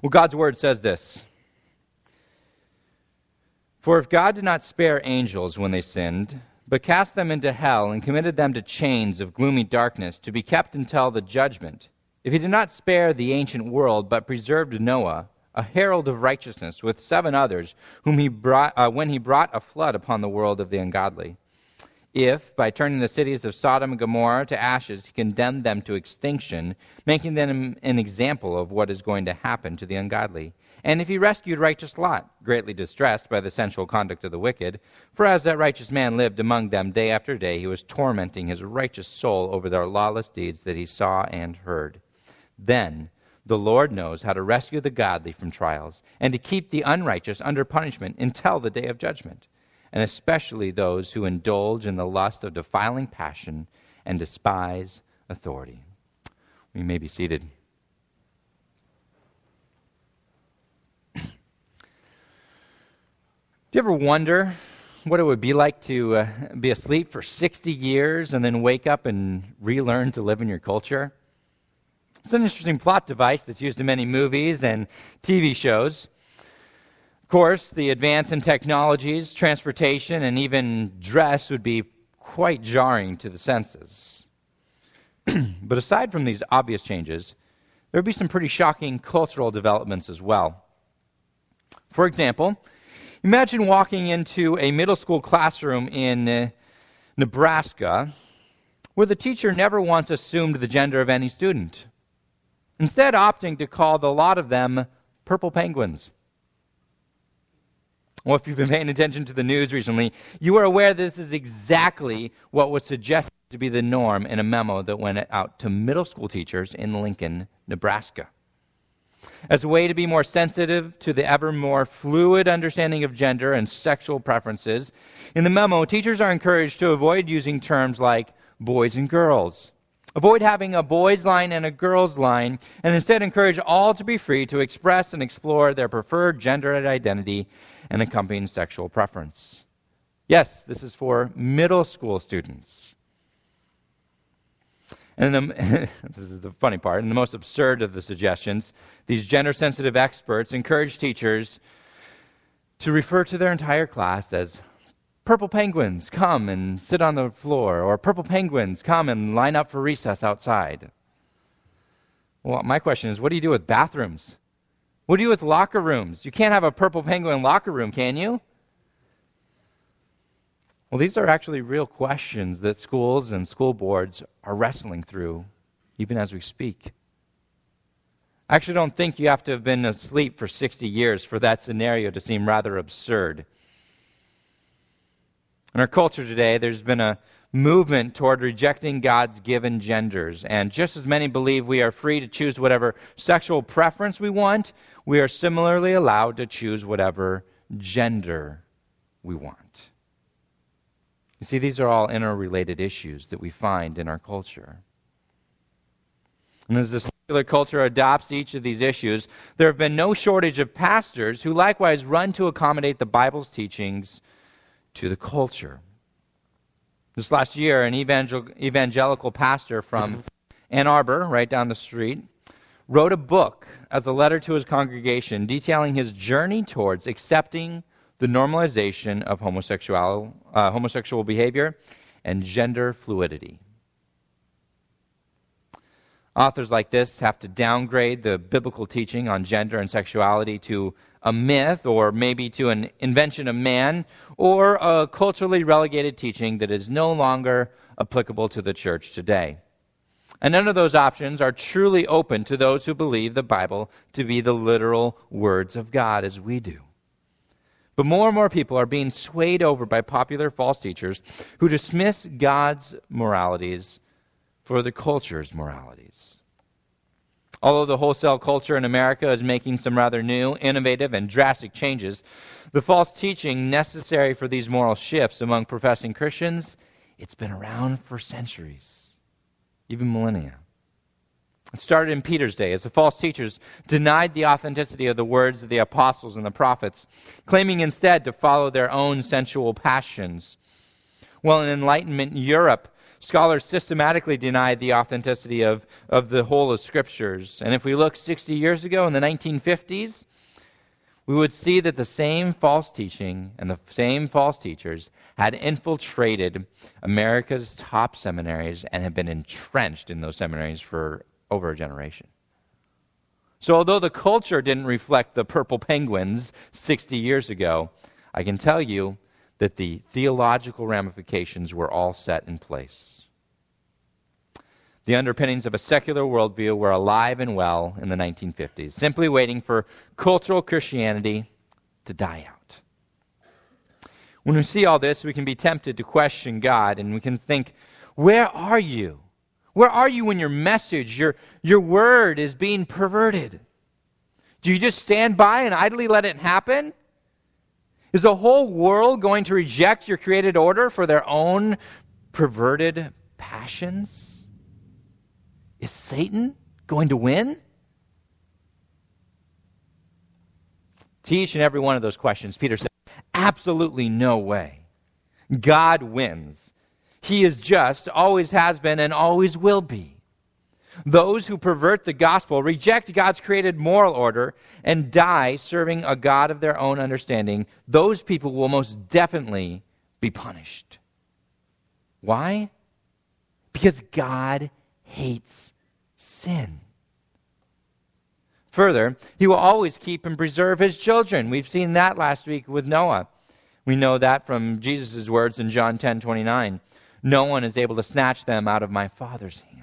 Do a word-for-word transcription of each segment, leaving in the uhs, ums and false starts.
Well, God's word says this. For if God did not spare angels when they sinned, but cast them into hell and committed them to chains of gloomy darkness to be kept until the judgment, if he did not spare the ancient world, but preserved Noah, a herald of righteousness, with seven others, whom he brought uh, when he brought a flood upon the world of the ungodly, if, by turning the cities of Sodom and Gomorrah to ashes, he condemned them to extinction, making them an example of what is going to happen to the ungodly, and if he rescued righteous Lot, greatly distressed by the sensual conduct of the wicked, for as that righteous man lived among them day after day, he was tormenting his righteous soul over their lawless deeds that he saw and heard. Then the Lord knows how to rescue the godly from trials, and to keep the unrighteous under punishment until the day of judgment, and especially those who indulge in the lust of defiling passion and despise authority. We may be seated. Do you ever wonder what it would be like to uh, be asleep for sixty years and then wake up and relearn to live in your culture? It's an interesting plot device that's used in many movies and T V shows. Of course, the advance in technologies, transportation, and even dress would be quite jarring to the senses. But aside from these obvious changes, there would be some pretty shocking cultural developments as well. For example, imagine walking into a middle school classroom in uh, Nebraska where the teacher never once assumed the gender of any student, instead opting to call the lot of them purple penguins. Well, if you've been paying attention to the news recently, you are aware this is exactly what was suggested to be the norm in a memo that went out to middle school teachers in Lincoln, Nebraska. As a way to be more sensitive to the ever more fluid understanding of gender and sexual preferences, in the memo, teachers are encouraged to avoid using terms like boys and girls. Avoid having a boys' line and a girls' line, and instead encourage all to be free to express and explore their preferred gender identity and accompanying sexual preference. Yes, this is for middle school students. And the, this is the funny part, and the most absurd of the suggestions, these gender-sensitive experts encourage teachers to refer to their entire class as purple penguins, come and sit on the floor, or purple penguins, come and line up for recess outside. Well, my question is, what do you do with bathrooms? What do you do with locker rooms? You can't have a purple penguin locker room, can you? Well, these are actually real questions that schools and school boards are wrestling through, even as we speak. I actually don't think you have to have been asleep for sixty years for that scenario to seem rather absurd. In our culture today, there's been a movement toward rejecting God's given genders. And just as many believe we are free to choose whatever sexual preference we want, we are similarly allowed to choose whatever gender we want. You see, these are all interrelated issues that we find in our culture. And as the secular culture adopts each of these issues, there have been no shortage of pastors who likewise run to accommodate the Bible's teachings to the culture. This last year, an evangel- evangelical pastor from Ann Arbor, right down the street, wrote a book as a letter to his congregation detailing his journey towards accepting the normalization of homosexual, uh, homosexual behavior and gender fluidity. Authors like this have to downgrade the biblical teaching on gender and sexuality to a myth, or maybe to an invention of man, or a culturally relegated teaching that is no longer applicable to the church today. And none of those options are truly open to those who believe the Bible to be the literal words of God, as we do. But more and more people are being swayed over by popular false teachers who dismiss God's moralities for the culture's moralities. Although the wholesale culture in America is making some rather new, innovative, and drastic changes, the false teaching necessary for these moral shifts among professing Christians, it's been around for centuries, even millennia. It started in Peter's day as the false teachers denied the authenticity of the words of the apostles and the prophets, claiming instead to follow their own sensual passions. Well, in Enlightenment Europe, Scholars systematically denied the authenticity of, of the whole of Scriptures. And if we look sixty years ago in the nineteen fifties, we would see that the same false teaching and the same false teachers had infiltrated America's top seminaries and had been entrenched in those seminaries for over a generation. So although the culture didn't reflect the purple penguins sixty years ago, I can tell you that the theological ramifications were all set in place. The underpinnings of a secular worldview were alive and well in the nineteen fifties, simply waiting for cultural Christianity to die out. When we see all this, we can be tempted to question God, and we can think, where are you? Where are you when your message, your, your word is being perverted? Do you just stand by and idly let it happen? Is the whole world going to reject your created order for their own perverted passions? Is Satan going to win? To each and every one of those questions, Peter says, absolutely no way. God wins. He is just, always has been, and always will be. Those who pervert the gospel, reject God's created moral order, and die serving a God of their own understanding, those people will most definitely be punished. Why? Because God hates sin. Further, he will always keep and preserve his children. We've seen that last week with Noah. We know that from Jesus' words in John ten twenty-nine. No one is able to snatch them out of my Father's hand.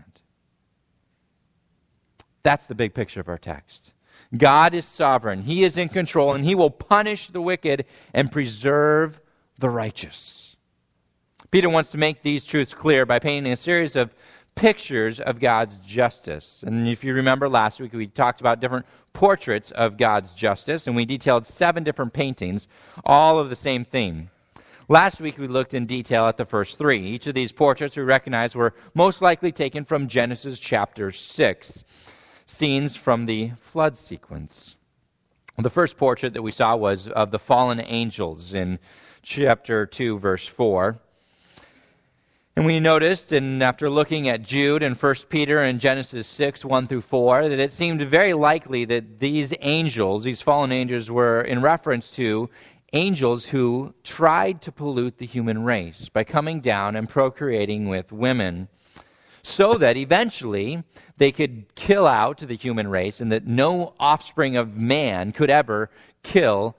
That's the big picture of our text. God is sovereign. He is in control, and he will punish the wicked and preserve the righteous. Peter wants to make these truths clear by painting a series of pictures of God's justice. And if you remember last week, we talked about different portraits of God's justice, and we detailed seven different paintings, all of the same theme. Last week, we looked in detail at the first three. Each of these portraits we recognize were most likely taken from Genesis chapter six, scenes from the flood sequence. The first portrait that we saw was of the fallen angels in chapter two, verse four. And we noticed, and after looking at Jude and First Peter and Genesis six, one through four, that it seemed very likely that these angels, these fallen angels, were in reference to angels who tried to pollute the human race by coming down and procreating with women so that eventually they could kill out the human race and that no offspring of man could ever kill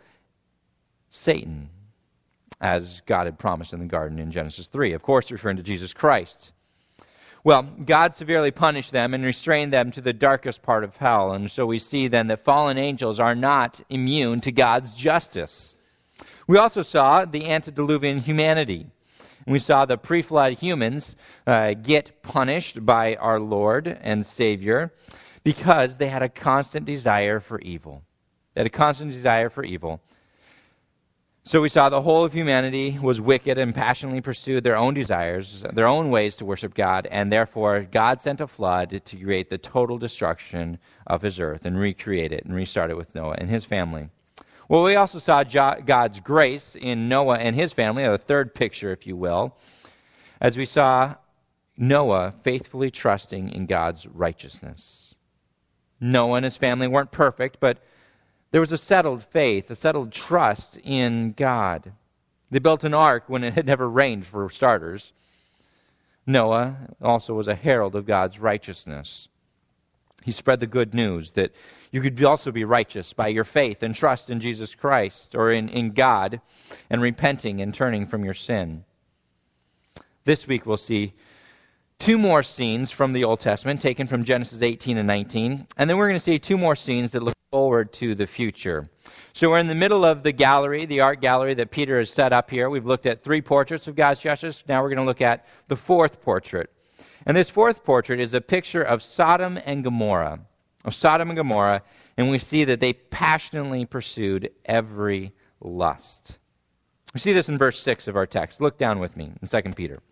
Satan, as God had promised in the garden in Genesis three, of course referring to Jesus Christ. Well, God severely punished them and restrained them to the darkest part of hell, and so we see then that fallen angels are not immune to God's justice. We also saw the antediluvian humanity. And we saw the pre-flood humans uh, get punished by our Lord and Savior because they had a constant desire for evil. They had a constant desire for evil. So we saw the whole of humanity was wicked and passionately pursued their own desires, their own ways to worship God, and therefore God sent a flood to create the total destruction of his earth and recreate it and restart it with Noah and his family. Well, we also saw God's grace in Noah and his family, a third picture, if you will, as we saw Noah faithfully trusting in God's righteousness. Noah and his family weren't perfect, but there was a settled faith, a settled trust in God. They built an ark when it had never rained, for starters. Noah also was a herald of God's righteousness. He spread the good news that you could also be righteous by your faith and trust in Jesus Christ or in, in God and repenting and turning from your sin. This week we'll see two more scenes from the Old Testament taken from Genesis eighteen and nineteen, and then we're going to see two more scenes that look forward to the future. So we're in the middle of the gallery, the art gallery that Peter has set up here. We've looked at three portraits of God's justice. Now we're going to look at the fourth portrait. And this fourth portrait is a picture of Sodom and Gomorrah, of Sodom and Gomorrah, and we see that they passionately pursued every lust. We see this in verse six of our text. Look down with me in Second Peter.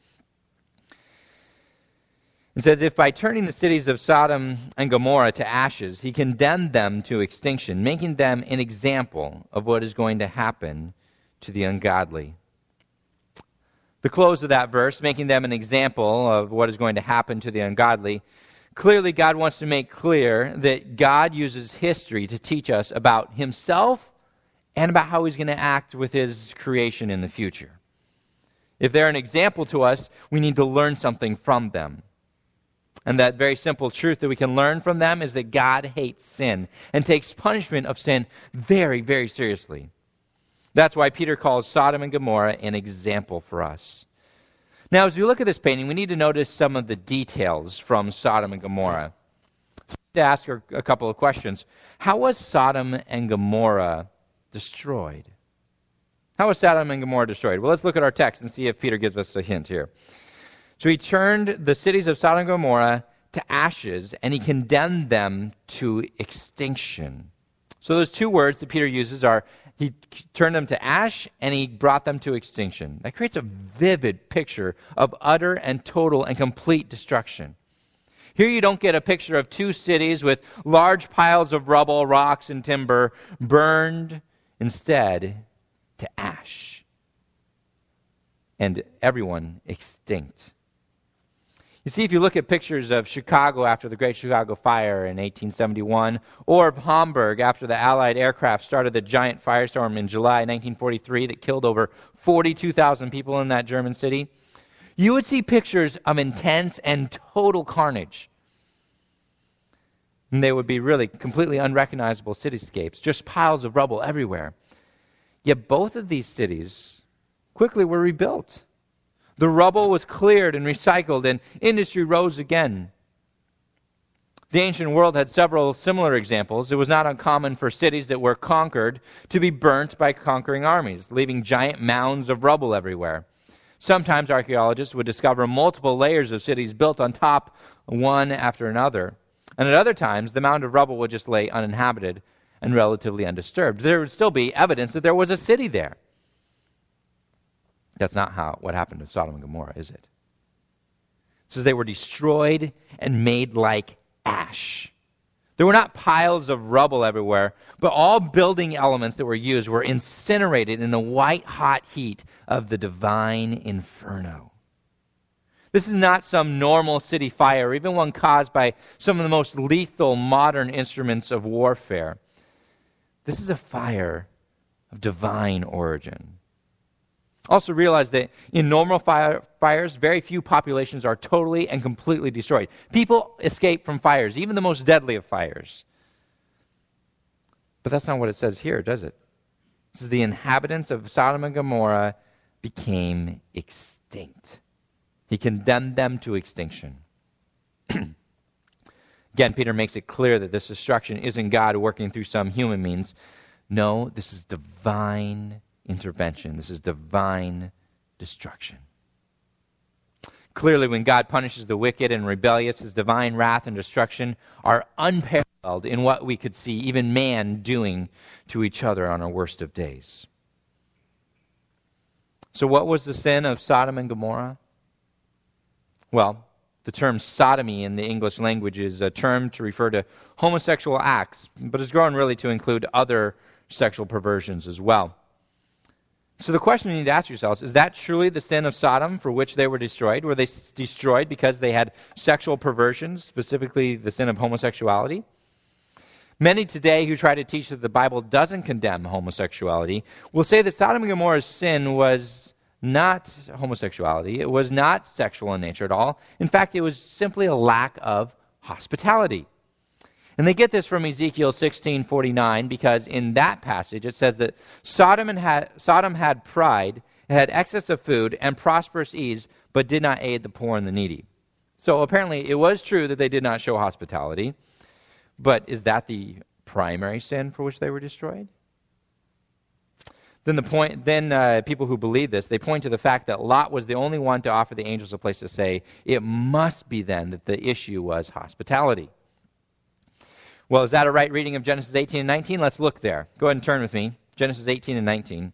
It says, if by turning the cities of Sodom and Gomorrah to ashes, he condemned them to extinction, making them an example of what is going to happen to the ungodly. The the close of that verse, making them an example of what is going to happen to the ungodly, clearly God wants to make clear that God uses history to teach us about himself and about how he's going to act with his creation in the future. If they're an example to us, we need to learn something from them. And that very simple truth that we can learn from them is that God hates sin and takes punishment of sin very, very seriously. That's why Peter calls Sodom and Gomorrah an example for us. Now, as we look at this painting, we need to notice some of the details from Sodom and Gomorrah. So we need to ask a couple of questions. How was Sodom and Gomorrah destroyed? How was Sodom and Gomorrah destroyed? Well, let's look at our text and see if Peter gives us a hint here. So he turned the cities of Sodom and Gomorrah to ashes, and he condemned them to extinction. So those two words that Peter uses are, he turned them to ash, and he brought them to extinction. That creates a vivid picture of utter and total and complete destruction. Here you don't get a picture of two cities with large piles of rubble, rocks, and timber burned instead to ash, and everyone extinct. You see, if you look at pictures of Chicago after the Great Chicago Fire in eighteen seventy-one, or of Hamburg after the Allied aircraft started the giant firestorm in July nineteen forty-three that killed over forty-two thousand people in that German city, you would see pictures of intense and total carnage. And they would be really completely unrecognizable cityscapes, just piles of rubble everywhere. Yet both of these cities quickly were rebuilt. The rubble was cleared and recycled, and industry rose again. The ancient world had several similar examples. It was not uncommon for cities that were conquered to be burnt by conquering armies, leaving giant mounds of rubble everywhere. Sometimes archaeologists would discover multiple layers of cities built on top, one after another. And at other times, the mound of rubble would just lay uninhabited and relatively undisturbed. There would still be evidence that there was a city there. That's not how what happened to Sodom and Gomorrah, is it? It says they were destroyed and made like ash. There were not piles of rubble everywhere, but all building elements that were used were incinerated in the white-hot heat of the divine inferno. This is not some normal city fire, even one caused by some of the most lethal modern instruments of warfare. This is a fire of divine origin. Also realize that in normal fire, fires, very few populations are totally and completely destroyed. People escape from fires, even the most deadly of fires. But that's not what it says here, does it? It says the inhabitants of Sodom and Gomorrah became extinct. He condemned them to extinction. Again, Peter makes it clear that this destruction isn't God working through some human means. No, this is divine intervention. This is divine destruction. Clearly, when God punishes the wicked and rebellious, his divine wrath and destruction are unparalleled in what we could see even man doing to each other on our worst of days. So what was the sin of Sodom and Gomorrah? Well, the term sodomy in the English language is a term to refer to homosexual acts, but has grown really to include other sexual perversions as well. So the question you need to ask yourselves, is that truly the sin of Sodom for which they were destroyed? Were they s- destroyed because they had sexual perversions, specifically the sin of homosexuality? Many today who try to teach that the Bible doesn't condemn homosexuality will say that Sodom and Gomorrah's sin was not homosexuality. It was not sexual in nature at all. In fact, it was simply a lack of hospitality. And they get this from Ezekiel sixteen forty-nine, because in that passage it says that Sodom, and had, Sodom had pride, it had excess of food and prosperous ease, but did not aid the poor and the needy. So apparently it was true that they did not show hospitality, but is that the primary sin for which they were destroyed? Then the point, then uh, people who believe this, they point to the fact that Lot was the only one to offer the angels a place to stay. It must be then that the issue was hospitality. Well, is that a right reading of Genesis eighteen and nineteen? Let's look there. Go ahead and turn with me. Genesis eighteen and nineteen.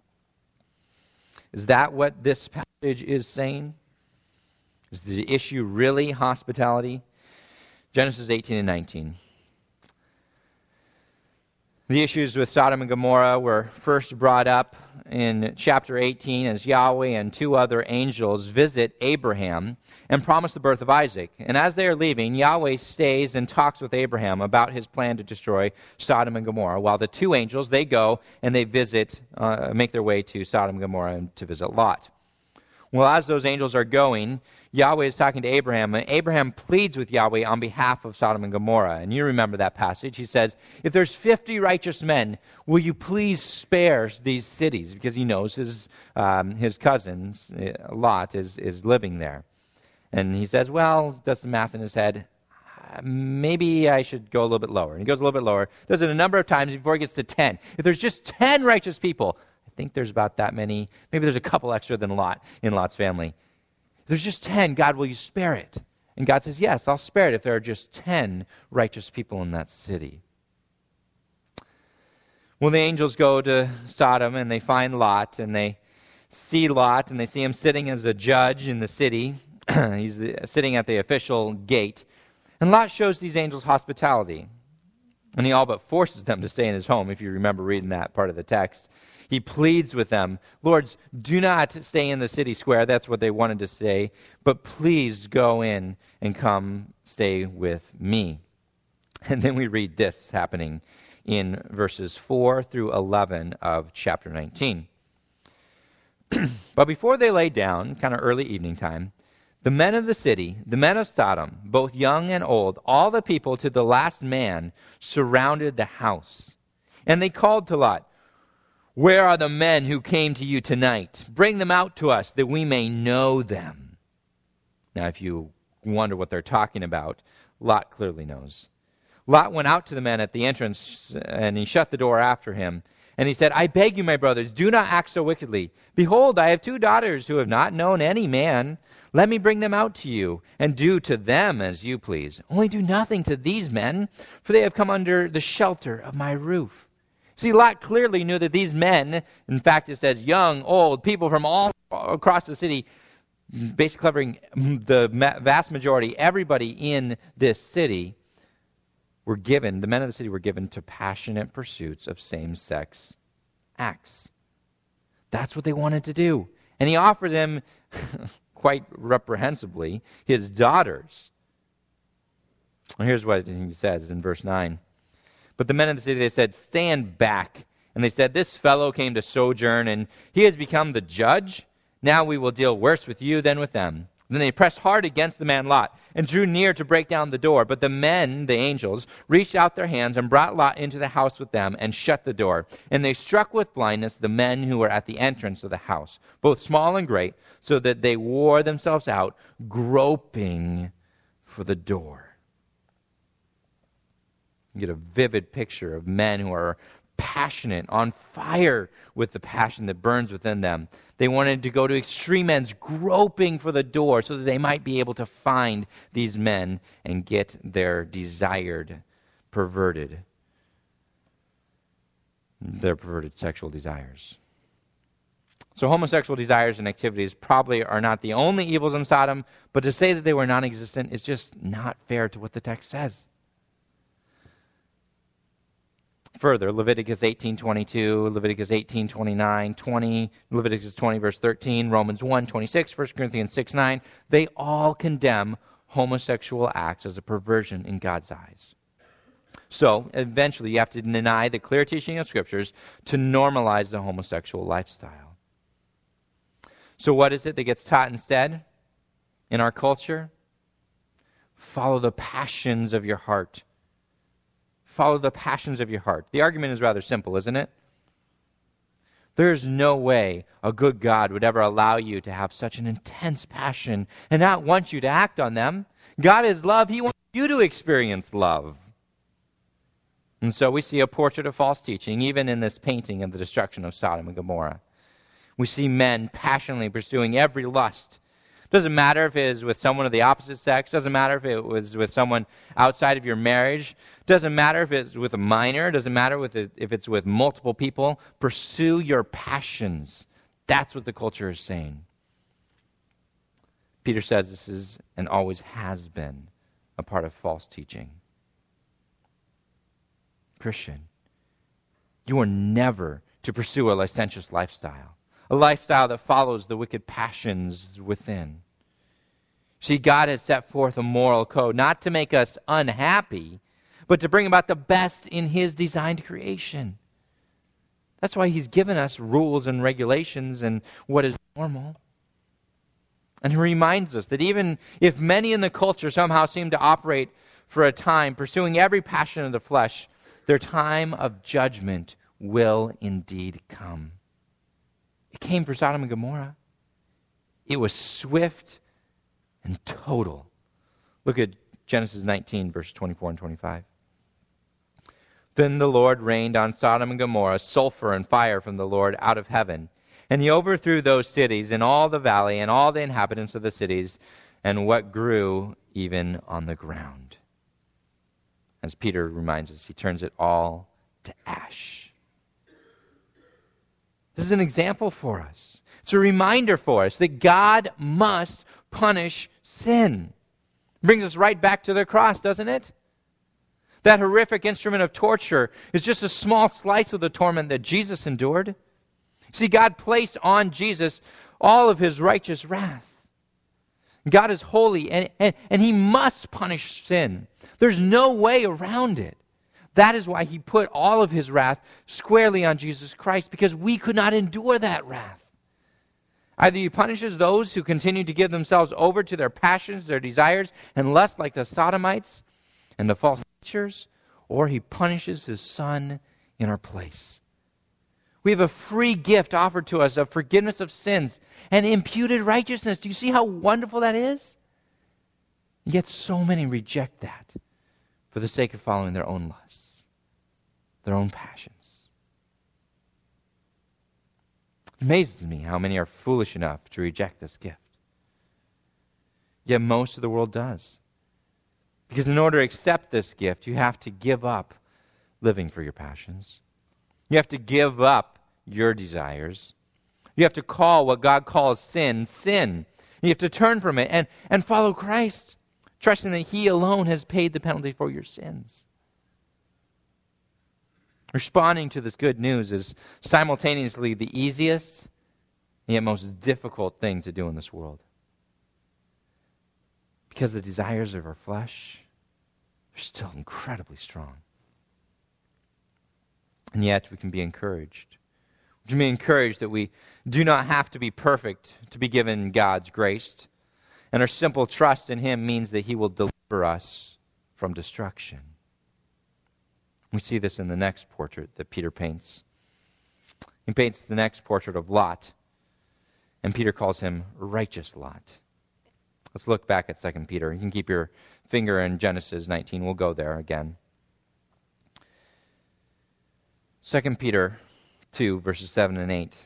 Is that what this passage is saying? Is the issue really hospitality? Genesis eighteen and nineteen. The issues with Sodom and Gomorrah were first brought up in chapter eighteen as Yahweh and two other angels visit Abraham and promise the birth of Isaac. And as they are leaving, Yahweh stays and talks with Abraham about his plan to destroy Sodom and Gomorrah, while the two angels, they go and they visit, uh, make their way to Sodom and Gomorrah and to visit Lot. Well, as those angels are going, Yahweh is talking to Abraham, and Abraham pleads with Yahweh on behalf of Sodom and Gomorrah. And you remember that passage. He says, if there's fifty righteous men, will you please spare these cities? Because he knows his um, his cousin, Lot, is, is living there. And he says, well, does the math in his head, maybe I should go a little bit lower. And he goes a little bit lower, does it a number of times before he gets to ten. If there's just ten righteous people, I think there's about that many. Maybe there's a couple extra than Lot in Lot's family. If there's just ten, God, will you spare it? And God says, yes, I'll spare it if there are just ten righteous people in that city. Well, the angels go to Sodom and they find Lot, and they see Lot, and they see him sitting as a judge in the city. He's sitting at the official gate. And Lot shows these angels hospitality. And he all but forces them to stay in his home, if you remember reading that part of the text. He pleads with them, Lords, do not stay in the city square. That's what they wanted to say. But please go in and come stay with me. And then we read this happening in verses four through eleven of chapter nineteen. But before they lay down, kind of early evening time, the men of the city, the men of Sodom, both young and old, all the people to the last man, surrounded the house. And they called to Lot, where are the men who came to you tonight? Bring them out to us that we may know them. Now, if you wonder what they're talking about, Lot clearly knows. Lot went out to the men at the entrance, and he shut the door after him. And he said, I beg you, my brothers, do not act so wickedly. Behold, I have two daughters who have not known any man. Let me bring them out to you, and do to them as you please. Only do nothing to these men, for they have come under the shelter of my roof. See, Lot clearly knew that these men, in fact it says young, old, people from all across the city, basically covering the vast majority, everybody in this city, were given, the men of the city were given to passionate pursuits of same-sex acts. That's what they wanted to do. And he offered them, quite reprehensibly, his daughters. And here's what he says in verse nine. But the men of the city, they said, stand back. And they said, this fellow came to sojourn, and he has become the judge. Now we will deal worse with you than with them. Then they pressed hard against the man Lot, and drew near to break down the door. But the men, the angels, reached out their hands and brought Lot into the house with them, and shut the door. And they struck with blindness the men who were at the entrance of the house, both small and great, so that they wore themselves out, groping for the door. You get a vivid picture of men who are passionate, on fire with the passion that burns within them. They wanted to go to extreme ends, groping for the door so that they might be able to find these men and get their desired, perverted, their perverted sexual desires. So homosexual desires and activities probably are not the only evils in Sodom, but to say that they were non-existent is just not fair to what the text says. Further, Leviticus eighteen twenty-two, Leviticus eighteen twenty-nine, twenty, Leviticus twenty verse thirteen, Romans one twenty-six, First Corinthians six nine, they all condemn homosexual acts as a perversion in God's eyes. So, eventually you have to deny the clear teaching of Scriptures to normalize the homosexual lifestyle. So what is it that gets taught instead in our culture? Follow the passions of your heart. Follow the passions of your heart. The argument is rather simple, isn't it? There's no way a good God would ever allow you to have such an intense passion and not want you to act on them. God is love. He wants you to experience love. And so we see a portrait of false teaching, even in this painting of the destruction of Sodom and Gomorrah. We see men passionately pursuing every lust. Doesn't matter if it is with someone of the opposite sex. Doesn't matter if it was with someone outside of your marriage. Doesn't matter if it's with a minor. Doesn't matter with it, if it's with multiple people. Pursue your passions. That's what the culture is saying. Peter says this is and always has been a part of false teaching. Christian, You are never to pursue a licentious lifestyle, a lifestyle that follows the wicked passions within. See, God has set forth a moral code, not to make us unhappy, but to bring about the best in His designed creation. That's why He's given us rules and regulations and what is normal. And He reminds us that even if many in the culture somehow seem to operate for a time, pursuing every passion of the flesh, their time of judgment will indeed come. It came for Sodom and Gomorrah. It was swift and total. Look at Genesis nineteen, verse twenty-four and twenty-five. Then the Lord rained on Sodom and Gomorrah sulfur and fire from the Lord out of heaven. And He overthrew those cities and all the valley and all the inhabitants of the cities and what grew even on the ground. As Peter reminds us, he turns it all to ash. This is an example for us. It's a reminder for us that God must punish sin. It brings us right back to the cross, doesn't it? That horrific instrument of torture is just a small slice of the torment that Jesus endured. See, God placed on Jesus all of His righteous wrath. God is holy, and, and, and He must punish sin. There's no way around it. That is why He put all of His wrath squarely on Jesus Christ, because we could not endure that wrath. Either He punishes those who continue to give themselves over to their passions, their desires, and lust like the Sodomites and the false teachers, or He punishes His Son in our place. We have a free gift offered to us of forgiveness of sins and imputed righteousness. Do you see how wonderful that is? Yet so many reject that for the sake of following their own lusts, their own passions. It amazes me how many are foolish enough to reject this gift. Yet most of the world does. Because in order to accept this gift, you have to give up living for your passions. You have to give up your desires. You have to call what God calls sin, sin. You have to turn from it and, and follow Christ, trusting that He alone has paid the penalty for your sins. Responding to this good news is simultaneously the easiest and yet most difficult thing to do in this world. Because the desires of our flesh are still incredibly strong. And yet we can be encouraged. We can be encouraged that we do not have to be perfect to be given God's grace. And our simple trust in Him means that He will deliver us from destruction. We see this in the next portrait that Peter paints. He paints the next portrait of Lot. And Peter calls him righteous Lot. Let's look back at Second Peter. You can keep your finger in Genesis nineteen. We'll go there again. Second Peter two, verses seven and eight.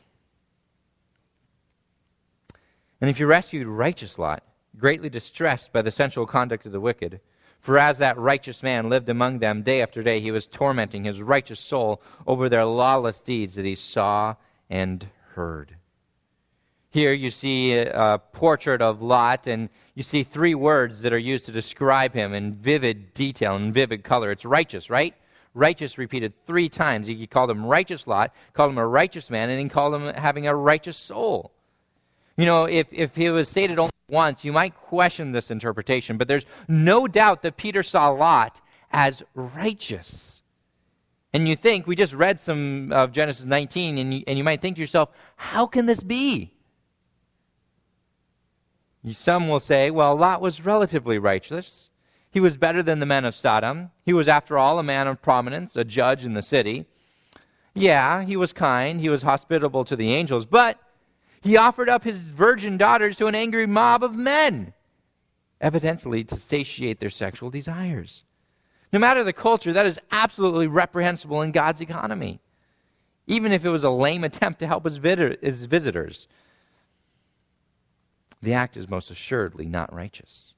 And if you rescued righteous Lot, greatly distressed by the sensual conduct of the wicked, for as that righteous man lived among them day after day, he was tormenting his righteous soul over their lawless deeds that he saw and heard. Here you see a portrait of Lot, and you see three words that are used to describe him in vivid detail and vivid color. It's righteous, right? Righteous repeated three times. He called him righteous Lot, called him a righteous man, and he called him having a righteous soul. You know, if, if he was stated only once, you might question this interpretation, but there's no doubt that Peter saw Lot as righteous. And you think, we just read some of Genesis nineteen, and you, and you might think to yourself, how can this be? Some will say, well, Lot was relatively righteous. He was better than the men of Sodom. He was, after all, a man of prominence, a judge in the city. Yeah, he was kind. He was hospitable to the angels. But he offered up his virgin daughters to an angry mob of men, evidently to satiate their sexual desires. No matter the culture, that is absolutely reprehensible in God's economy, even if it was a lame attempt to help his visitors. The act is most assuredly not righteous.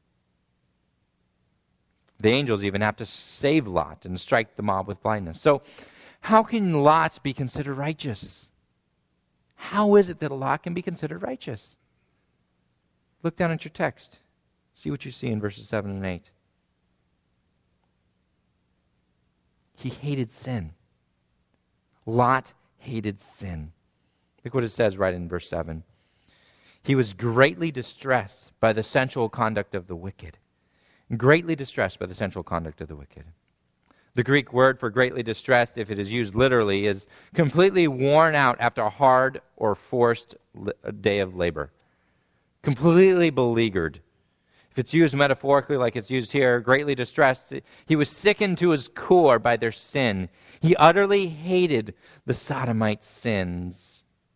The angels even have to save Lot and strike the mob with blindness. So how can Lot be considered righteous? How is it that Lot can be considered righteous? Look down at your text. See what you see in verses seven and eight. He hated sin. Lot hated sin. Look what it says right in verse seven. He was greatly distressed by the sensual conduct of the wicked. Greatly distressed by the sensual conduct of the wicked. The Greek word for greatly distressed, if it is used literally, is completely worn out after a hard or forced day of labor. Completely beleaguered. If it's used metaphorically like it's used here, greatly distressed, he was sickened to his core by their sin. He utterly hated the Sodomite sins.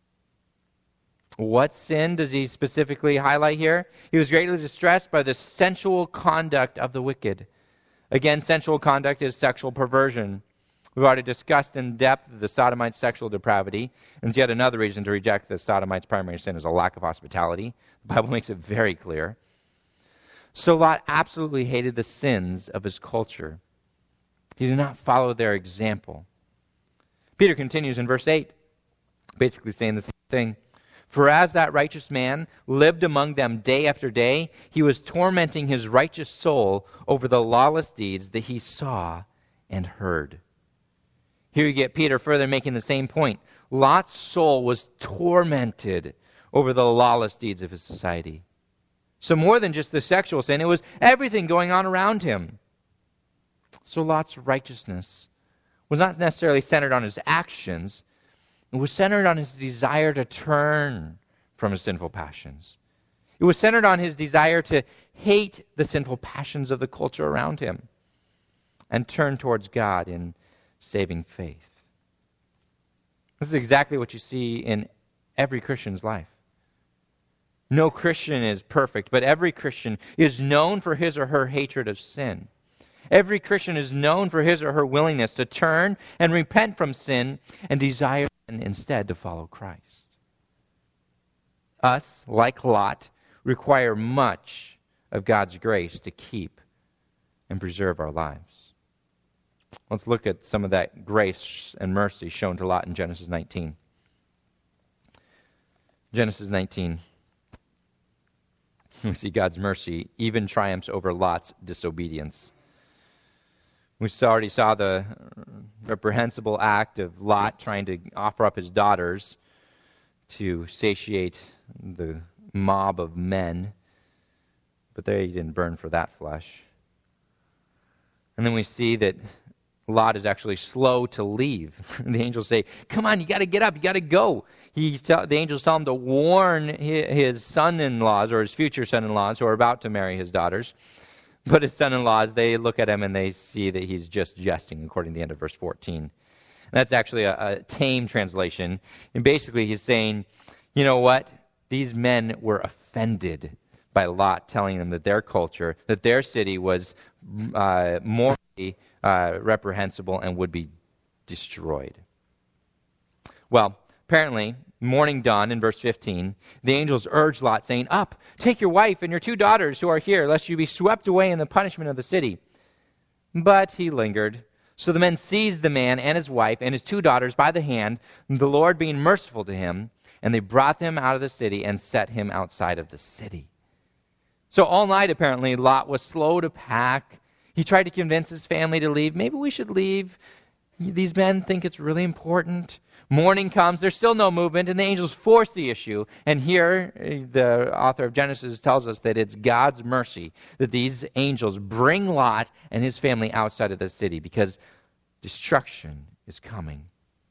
What sin does he specifically highlight here? He was greatly distressed by the sensual conduct of the wicked. Again, sensual conduct is sexual perversion. We've already discussed in depth the Sodomite sexual depravity, and it's yet another reason to reject the Sodomite's primary sin is a lack of hospitality. The Bible makes it very clear. So Lot absolutely hated the sins of his culture. He did not follow their example. Peter continues in verse eight, basically saying the same thing. For as that righteous man lived among them day after day, he was tormenting his righteous soul over the lawless deeds that he saw and heard. Here you get Peter further making the same point. Lot's soul was tormented over the lawless deeds of his society. So more than just the sexual sin, it was everything going on around him. So Lot's righteousness was not necessarily centered on his actions. It was centered on his desire to turn from his sinful passions. It was centered on his desire to hate the sinful passions of the culture around him and turn towards God in saving faith. This is exactly what you see in every Christian's life. No Christian is perfect, but every Christian is known for his or her hatred of sin. Every Christian is known for his or her willingness to turn and repent from sin and desire instead to follow Christ. Us, like Lot, require much of God's grace to keep and preserve our lives. Let's look at some of that grace and mercy shown to Lot in Genesis nineteen. Genesis nineteen. We see God's mercy even triumphs over Lot's disobedience. We already saw the reprehensible act of Lot trying to offer up his daughters to satiate the mob of men, but they didn't burn for that flesh. And then we see that Lot is actually slow to leave. The angels say, come on, you got to get up, you got to go. He tell, the angels tell him to warn his son-in-laws or his future son-in-laws who are about to marry his daughters. But his son-in-laws, they look at him and they see that he's just jesting, according to the end of verse fourteen. And that's actually a, a tame translation. And basically he's saying, you know what? These men were offended by Lot telling them that their culture, that their city was uh, morally uh, reprehensible and would be destroyed. Well, apparently, morning dawned in verse fifteen. The angels urged Lot, saying, up, take your wife and your two daughters who are here, lest you be swept away in the punishment of the city. But he lingered. So the men seized the man and his wife and his two daughters by the hand, the Lord being merciful to him, and they brought them out of the city and set him outside of the city. So all night, apparently, Lot was slow to pack. He tried to convince his family to leave. Maybe we should leave. These men think it's really important. Morning comes, there's still no movement, and the angels force the issue. And here, the author of Genesis tells us that it's God's mercy that these angels bring Lot and his family outside of the city because destruction is coming.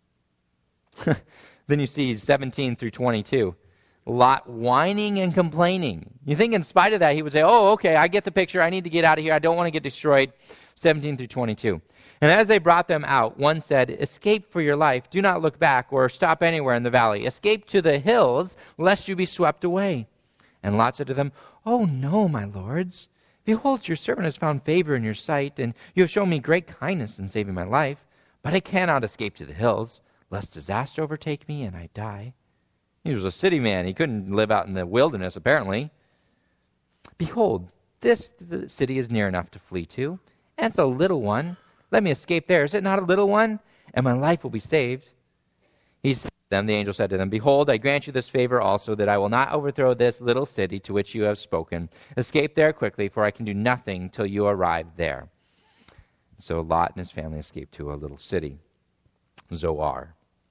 Then you see seventeen through twenty-two. Lot whining and complaining. You think in spite of that, he would say, oh, okay, I get the picture. I need to get out of here. I don't want to get destroyed. seventeen through twenty-two. And as they brought them out, one said, escape for your life. Do not look back or stop anywhere in the valley. Escape to the hills, lest you be swept away. And Lot said to them, oh, no, my lords. Behold, your servant has found favor in your sight, and you have shown me great kindness in saving my life. But I cannot escape to the hills, lest disaster overtake me and I die. He was a city man. He couldn't live out in the wilderness, apparently. Behold, this city is near enough to flee to, and it's a little one. Let me escape there. Is it not a little one? And my life will be saved. He said to them, the angel said to them, behold, I grant you this favor also, that I will not overthrow this little city to which you have spoken. Escape there quickly, for I can do nothing till you arrive there. So Lot and his family escaped to a little city, Zoar.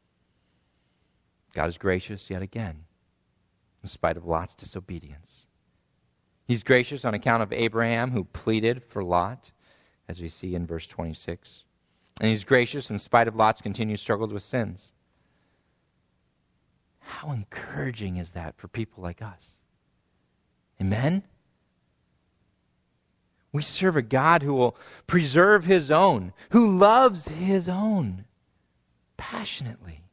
God is gracious yet again, in spite of Lot's disobedience. He's gracious on account of Abraham, who pleaded for Lot, as we see in verse twenty-six. And he's gracious in spite of Lot's continued struggles with sins. How encouraging is that for people like us? Amen? We serve a God who will preserve his own, who loves his own passionately.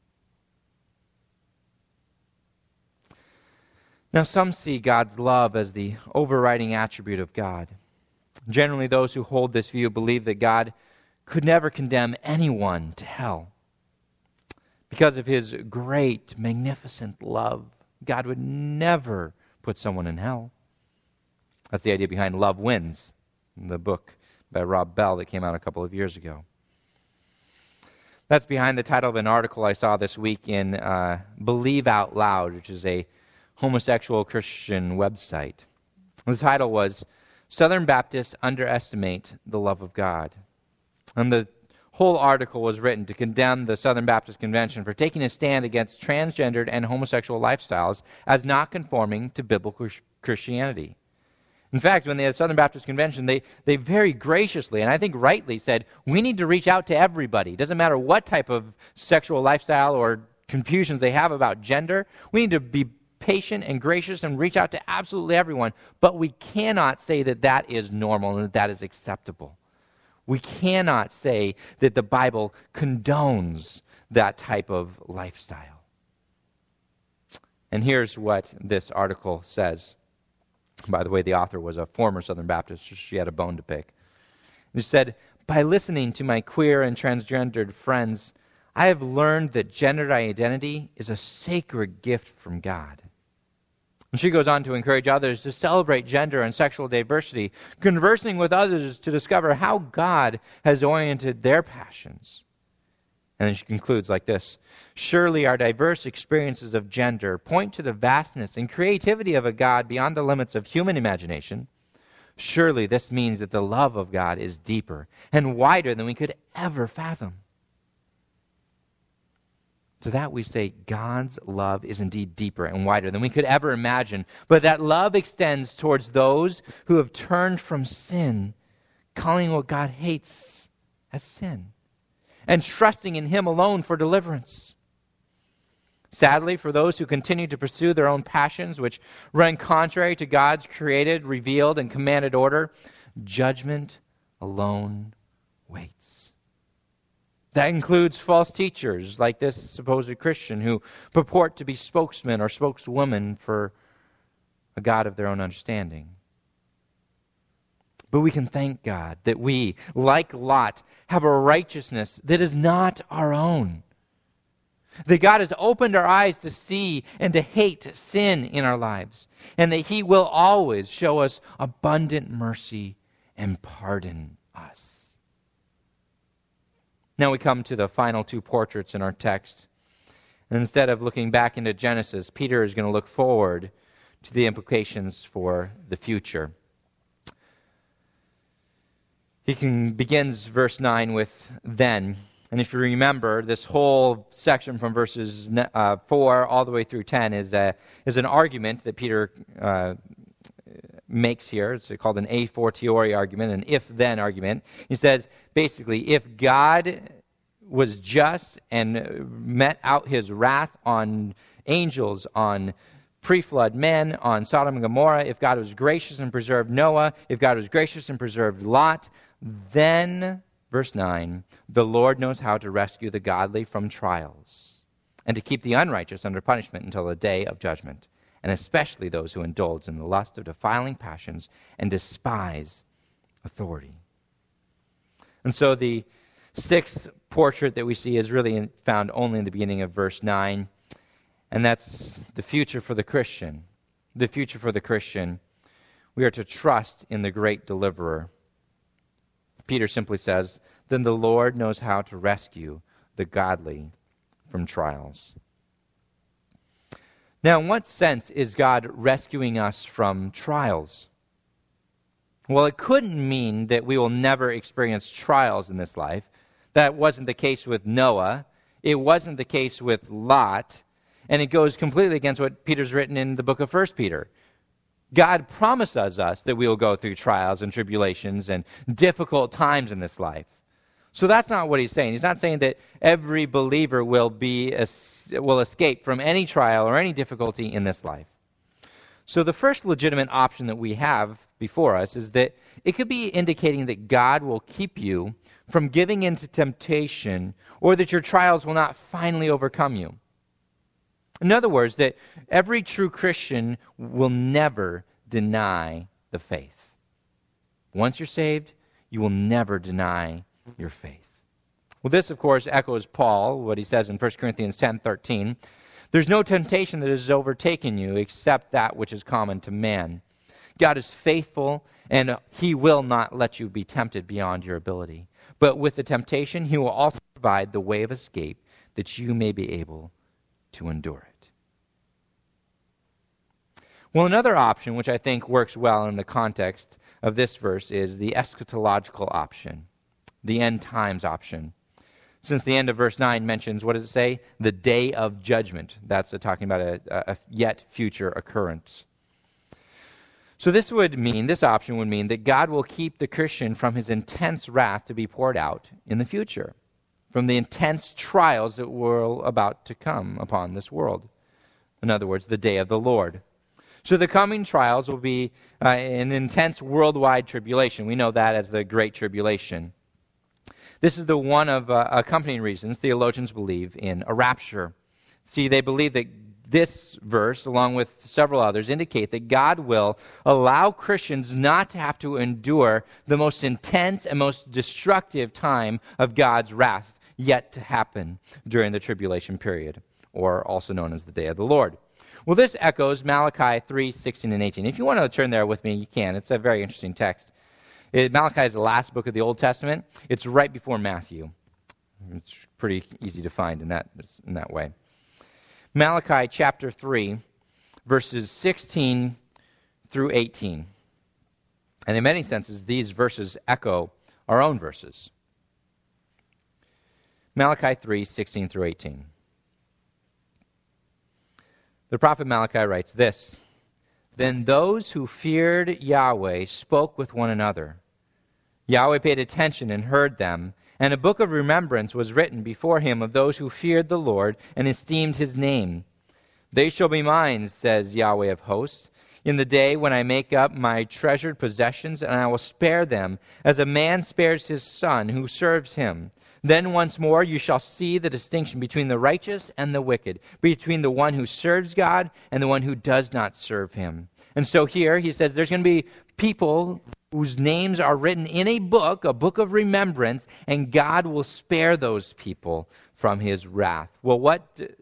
Now, some see God's love as the overriding attribute of God. Generally, those who hold this view believe that God could never condemn anyone to hell. Because of his great, magnificent love, God would never put someone in hell. That's the idea behind Love Wins, the book by Rob Bell that came out a couple of years ago. That's behind the title of an article I saw this week in uh, Believe Out Loud, which is a homosexual Christian website. The title was, Southern Baptists Underestimate the Love of God. And the whole article was written to condemn the Southern Baptist Convention for taking a stand against transgendered and homosexual lifestyles as not conforming to biblical Christianity. In fact, when the Southern Baptist Convention, they, they very graciously, and I think rightly, said, we need to reach out to everybody. It doesn't matter what type of sexual lifestyle or confusions they have about gender. We need to be patient and gracious and reach out to absolutely everyone. But we cannot say that that is normal and that that is acceptable. We cannot say that the Bible condones that type of lifestyle. And here's what this article says. By the way, the author was a former Southern Baptist, so she had a bone to pick. She said, by listening to my queer and transgendered friends, I have learned that gender identity is a sacred gift from God. And she goes on to encourage others to celebrate gender and sexual diversity, conversing with others to discover how God has oriented their passions. And then she concludes like this, surely our diverse experiences of gender point to the vastness and creativity of a God beyond the limits of human imagination. Surely this means that the love of God is deeper and wider than we could ever fathom. To that we say God's love is indeed deeper and wider than we could ever imagine, but that love extends towards those who have turned from sin, calling what God hates as sin, and trusting in him alone for deliverance. Sadly, for those who continue to pursue their own passions, which run contrary to God's created, revealed, and commanded order, judgment alone waits. That includes false teachers like this supposed Christian who purport to be spokesmen or spokeswomen for a God of their own understanding. But we can thank God that we, like Lot, have a righteousness that is not our own. That God has opened our eyes to see and to hate sin in our lives, and that he will always show us abundant mercy and pardon us. Now we come to the final two portraits in our text. And instead of looking back into Genesis, Peter is going to look forward to the implications for the future. He can, begins verse nine with then. And if you remember, this whole section from verses uh, four all the way through ten is, a, is an argument that Peter uh, makes here. It's called an a fortiori argument, an if-then argument. He says, basically, if God was just and met out his wrath on angels, on pre-flood men, on Sodom and Gomorrah, if God was gracious and preserved Noah, if God was gracious and preserved Lot, then, verse nine, the Lord knows how to rescue the godly from trials and to keep the unrighteous under punishment until the day of judgment, and especially those who indulge in the lust of defiling passions and despise authority. And so the sixth portrait that we see is really found only in the beginning of verse nine, and that's the future for the Christian. The future for the Christian. We are to trust in the great deliverer. Peter simply says, then the Lord knows how to rescue the godly from trials. Now, in what sense is God rescuing us from trials? Well, it couldn't mean that we will never experience trials in this life. That wasn't the case with Noah. It wasn't the case with Lot. And it goes completely against what Peter's written in the book of First Peter. God promises us that we will go through trials and tribulations and difficult times in this life. So that's not what he's saying. He's not saying that every believer will be will escape from any trial or any difficulty in this life. So the first legitimate option that we have before us is that it could be indicating that God will keep you from giving in to temptation, or that your trials will not finally overcome you. In other words, that every true Christian will never deny the faith. Once you're saved, you will never deny your faith. Well, this, of course, echoes Paul, what he says in First Corinthians ten thirteen. There's no temptation that has overtaken you except that which is common to man. God is faithful, and he will not let you be tempted beyond your ability. But with the temptation, he will also provide the way of escape that you may be able to endure it. Well, another option, which I think works well in the context of this verse, is the eschatological option, the end times option. Since the end of verse nine mentions, what does it say? The day of judgment. That's uh, talking about a, a yet future occurrence. So this would mean, this option would mean that God will keep the Christian from his intense wrath to be poured out in the future, from the intense trials that were about to come upon this world. In other words, the day of the Lord. So the coming trials will be uh, an intense worldwide tribulation. We know that as the Great Tribulation. This is the one of uh, accompanying reasons theologians believe in a rapture. See, they believe that this verse, along with several others, indicate that God will allow Christians not to have to endure the most intense and most destructive time of God's wrath yet to happen during the tribulation period, or also known as the day of the Lord. Well, this echoes Malachi three sixteen and eighteen. If you want to turn there with me, you can. It's a very interesting text. It, Malachi is the last book of the Old Testament. It's right before Matthew. It's pretty easy to find in that, in that way. Malachi chapter three, verses sixteen through eighteen. And in many senses, these verses echo our own verses. Malachi three, sixteen through eighteen. The prophet Malachi writes this: Then those who feared Yahweh spoke with one another. Yahweh paid attention and heard them, and a book of remembrance was written before him of those who feared the Lord and esteemed his name. They shall be mine, says Yahweh of hosts, in the day when I make up my treasured possessions, and I will spare them, as a man spares his son who serves him. Then once more you shall see the distinction between the righteous and the wicked, between the one who serves God and the one who does not serve him. And so here he says there's going to be people whose names are written in a book, a book of remembrance, and God will spare those people from his wrath. Well, what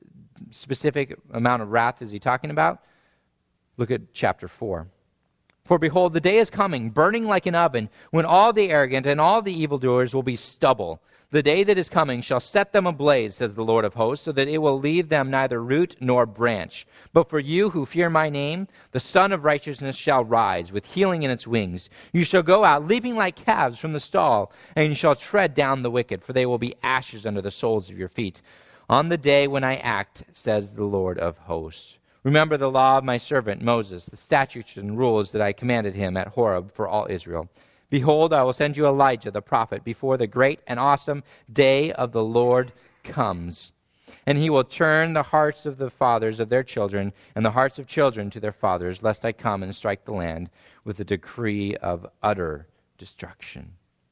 specific amount of wrath is he talking about? Look at chapter four. For behold, the day is coming, burning like an oven, when all the arrogant and all the evildoers will be stubble. The day that is coming shall set them ablaze, says the Lord of hosts, so that it will leave them neither root nor branch. But for you who fear my name, the Son of Righteousness shall rise, with healing in its wings. You shall go out, leaping like calves from the stall, and you shall tread down the wicked, for they will be ashes under the soles of your feet. On the day when I act, says the Lord of hosts. Remember the law of my servant Moses, the statutes and rules that I commanded him at Horeb for all Israel. Behold, I will send you Elijah the prophet before the great and awesome day of the Lord comes. And he will turn the hearts of the fathers of their children and the hearts of children to their fathers, lest I come and strike the land with a decree of utter destruction.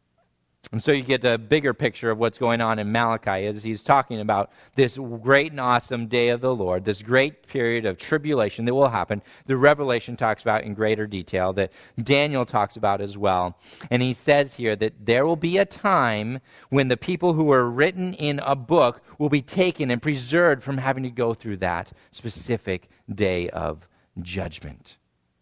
And so you get a bigger picture of what's going on in Malachi as he's talking about this great and awesome day of the Lord, this great period of tribulation that will happen. The Revelation talks about in greater detail, that Daniel talks about as well. And he says here that there will be a time when the people who are written in a book will be taken and preserved from having to go through that specific day of judgment.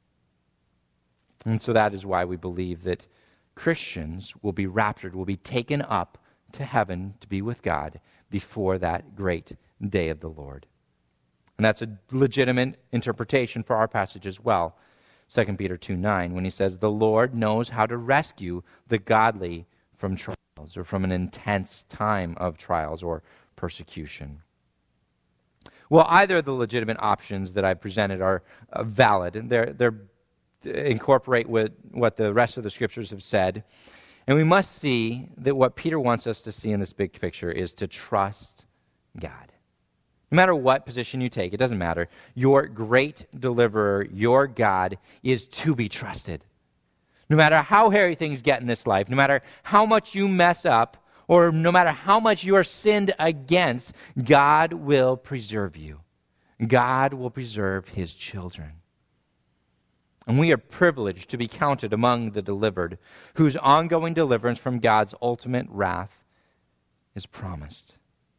And so that is why we believe that Christians will be raptured, will be taken up to heaven to be with God before that great day of the Lord. And that's a legitimate interpretation for our passage as well. Second Peter two nine, when he says, the Lord knows how to rescue the godly from trials, or from an intense time of trials or persecution. Well, either of the legitimate options that I presented are uh, valid, and they're, they're incorporate with what the rest of the scriptures have said. And we must see that what Peter wants us to see in this big picture is to trust God. No matter what position you take, it doesn't matter. Your great deliverer, your God, is to be trusted. No matter how hairy things get in this life, no matter how much you mess up, or no matter how much you are sinned against, God will preserve you. God will preserve his children. And we are privileged to be counted among the delivered, whose ongoing deliverance from God's ultimate wrath is promised.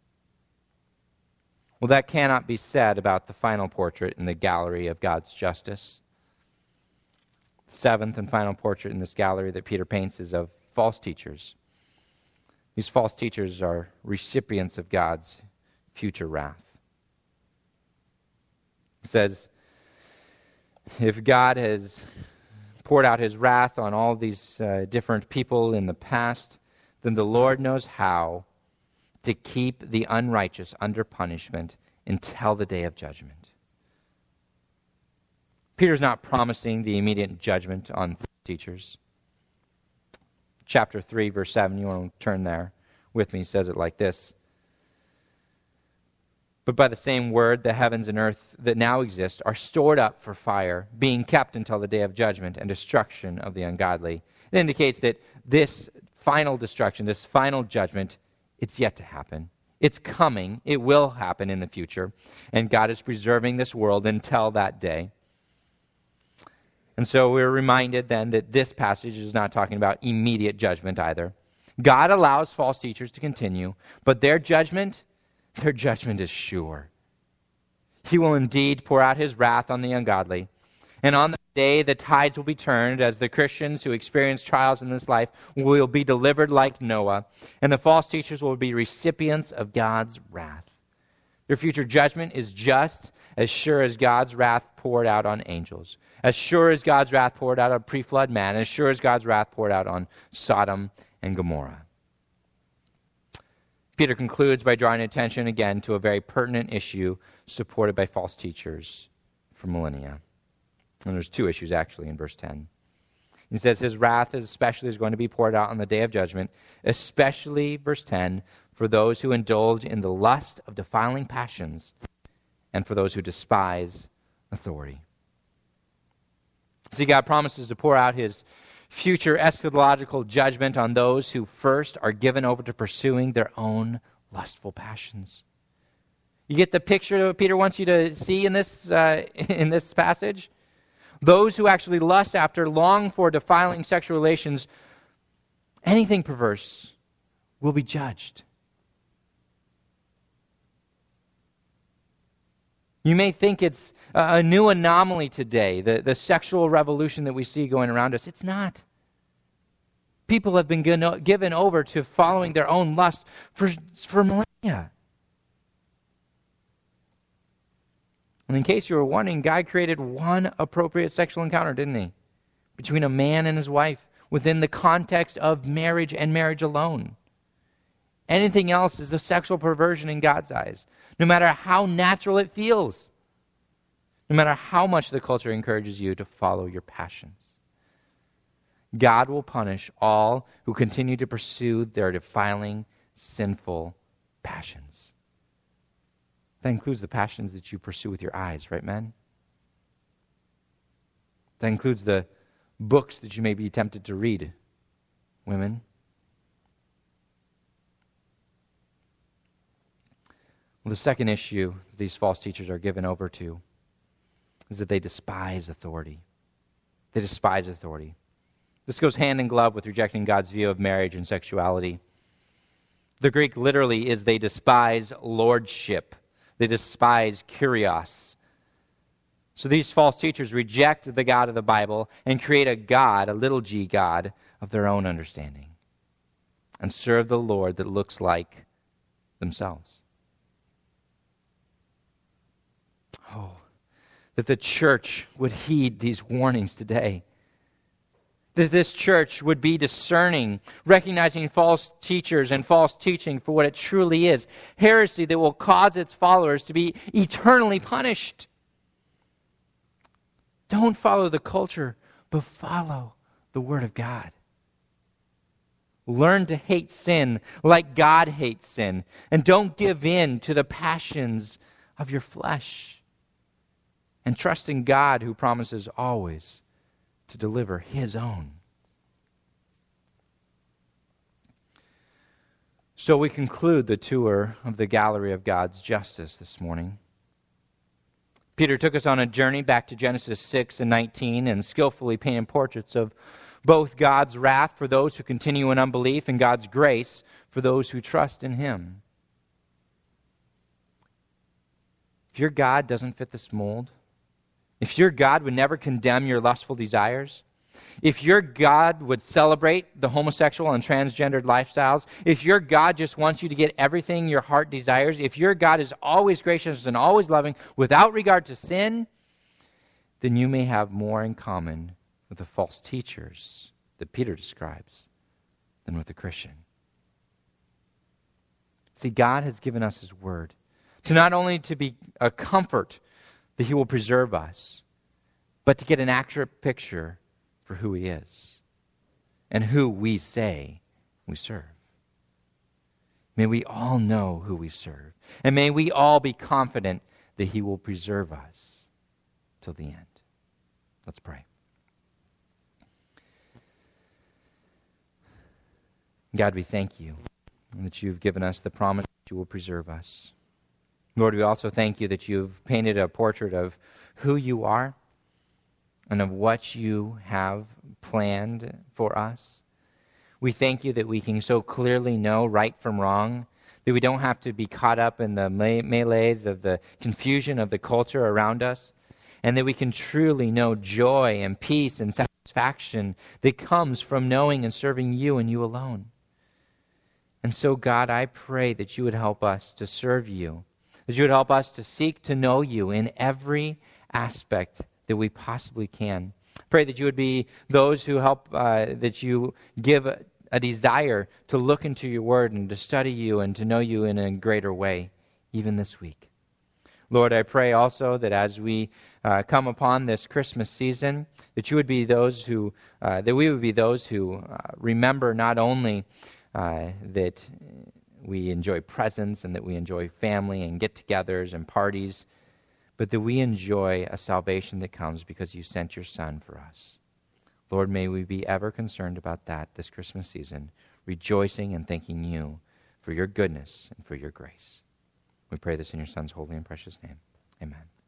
Well, that cannot be said about the final portrait in the gallery of God's justice. The seventh and final portrait in this gallery that Peter paints is of false teachers. These false teachers are recipients of God's future wrath. It says, if God has poured out his wrath on all these uh, different people in the past, then the Lord knows how to keep the unrighteous under punishment until the day of judgment. Peter's not promising the immediate judgment on teachers. Chapter three, verse seven, you want to turn there with me, says it like this. But by the same word, the heavens and earth that now exist are stored up for fire, being kept until the day of judgment and destruction of the ungodly. It indicates that this final destruction, this final judgment, it's yet to happen. It's coming. It will happen in the future. And God is preserving this world until that day. And so we're reminded then that this passage is not talking about immediate judgment either. God allows false teachers to continue, but their judgment, their judgment is sure. He will indeed pour out his wrath on the ungodly. And on that day, the tides will be turned as the Christians who experience trials in this life will be delivered like Noah, and the false teachers will be recipients of God's wrath. Their future judgment is just as sure as God's wrath poured out on angels, as sure as God's wrath poured out on pre-flood man, as sure as God's wrath poured out on Sodom and Gomorrah. Peter concludes by drawing attention again to a very pertinent issue supported by false teachers for millennia. And there's two issues actually in verse ten. He says his wrath especially is going to be poured out on the day of judgment, especially, verse ten, for those who indulge in the lust of defiling passions and for those who despise authority. See, God promises to pour out his future eschatological judgment on those who first are given over to pursuing their own lustful passions. You get the picture that Peter wants you to see in this, uh, in this passage? Those who actually lust after, long for defiling sexual relations, anything perverse, will be judged. You may think it's a new anomaly today, the, the sexual revolution that we see going around us. It's not. People have been given over to following their own lust for, for millennia. And in case you were wondering, God created one appropriate sexual encounter, didn't he? Between a man and his wife, within the context of marriage and marriage alone. Anything else is a sexual perversion in God's eyes, no matter how natural it feels, no matter how much the culture encourages you to follow your passions. God will punish all who continue to pursue their defiling, sinful passions. That includes the passions that you pursue with your eyes, right, men? That includes the books that you may be tempted to read, women. Well, the second issue that these false teachers are given over to is that they despise authority. They despise authority. This goes hand in glove with rejecting God's view of marriage and sexuality. The Greek literally is they despise lordship. They despise kurios. So these false teachers reject the God of the Bible and create a God, a little g God, of their own understanding and serve the Lord that looks like themselves. Oh, that the church would heed these warnings today. That this church would be discerning, recognizing false teachers and false teaching for what it truly is, heresy that will cause its followers to be eternally punished. Don't follow the culture, but follow the Word of God. Learn to hate sin like God hates sin, and don't give in to the passions of your flesh. And trust in God, who promises always to deliver His own. So we conclude the tour of the gallery of God's justice this morning. Peter took us on a journey back to Genesis six and nineteen and skillfully painted portraits of both God's wrath for those who continue in unbelief and God's grace for those who trust in Him. If your God doesn't fit this mold, if your God would never condemn your lustful desires, if your God would celebrate the homosexual and transgendered lifestyles, if your God just wants you to get everything your heart desires, if your God is always gracious and always loving without regard to sin, then you may have more in common with the false teachers that Peter describes than with the Christian. See, God has given us His Word to not only to be a comfort that He will preserve us, but to get an accurate picture for who He is and who we say we serve. May we all know who we serve, and may we all be confident that He will preserve us till the end. Let's pray. God, we thank You that You've given us the promise that You will preserve us. Lord, we also thank You that You've painted a portrait of who You are and of what You have planned for us. We thank You that we can so clearly know right from wrong, that we don't have to be caught up in the me- melees of the confusion of the culture around us, and that we can truly know joy and peace and satisfaction that comes from knowing and serving You and You alone. And so, God, I pray that You would help us to serve You, that You would help us to seek to know You in every aspect that we possibly can. Pray that You would be those who help, uh, that You give a, a desire to look into Your Word and to study You and to know You in a greater way, even this week. Lord, I pray also that as we uh, come upon this Christmas season, that You would be those who, uh, that we would be those who uh, remember not only uh, that we enjoy presents and that we enjoy family and get-togethers and parties, but that we enjoy a salvation that comes because You sent Your Son for us. Lord, may we be ever concerned about that this Christmas season, rejoicing and thanking You for Your goodness and for Your grace. We pray this in Your Son's holy and precious name. Amen.